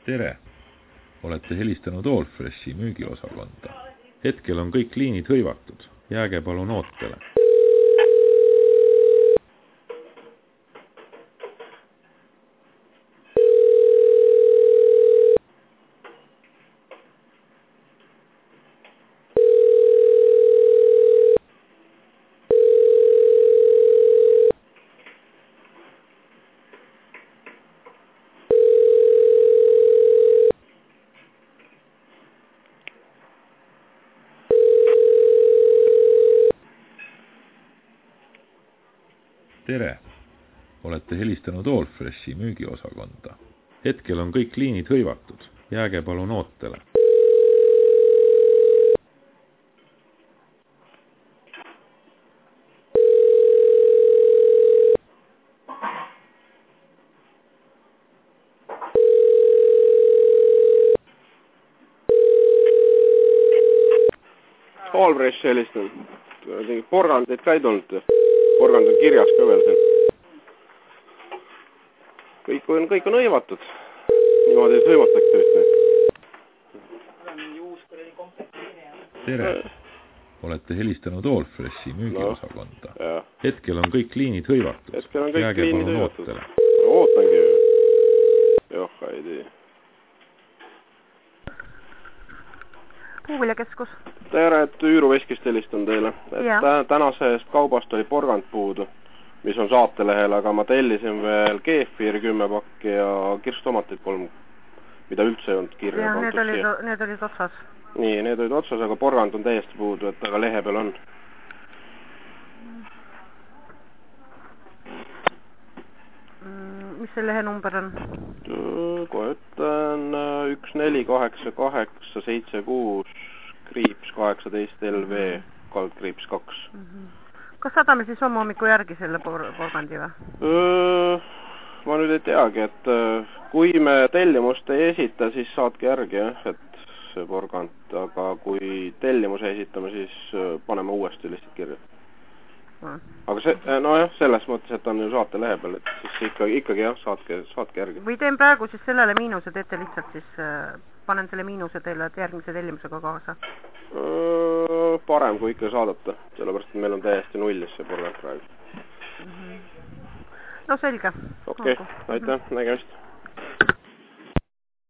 Tere! Olete helistanud Allfreshi müügiosakonda. Hetkel on kõik liinid hõivatud. Jääge palun ootele. Tere! Olete helistanud Allfreshi müügiosakonda. Hetkel on kõik liinid hõivatud. Jääge palun ootele. Allfresh helistanud. Porgandid ka ei tulnud. Porgand on kirjas ka veel siin. Kõik on hõivatud. Niimoodi hõivatakse vist. Tere! Olete helistanud Allfreshi müügiosakonda. Hetkel on kõik liinid hõivatud. Jääge palun ootele. Ootangi. Joh, ei tea. Puuviljakeskus. Tere, et Üüruveskist helistan teile. Tänasest kaubast oli porgand puudu, mis on saatelehel, aga ma tellisin veel keefiri 10 pakki ja kirstomatit 3, mida üldse ei olnud kirja. Ja, need olid otsas. Nii, need olid otsas, aga porgand on täiesti puudu, et aga lehe peal on. Mis see lehe number on? Kohe ütlen 148876 /18 LV /2. Kas saadame siis homme hommiku järgi selle porgandi või? Ma nüüd ei teagi, et kui me tellimust ei esita, siis saatke järgi, et see porgand, aga kui tellimuse esitame, siis paneme uuesti lihtsalt kirja. Aga see, nojah, selles mõttes, et on ju saate lehe peal, et siis ikkagi jah, saatke järgi. Või teen praegu siis sellele miinuse, teete lihtsalt siis, panen selle miinuse teile järgmise tellimusega kaasa? Parem kui ikka saadata, sellepärast, et meil on täiesti nullis see porgand praegu. No selge. Okei, aitäh, nägemist.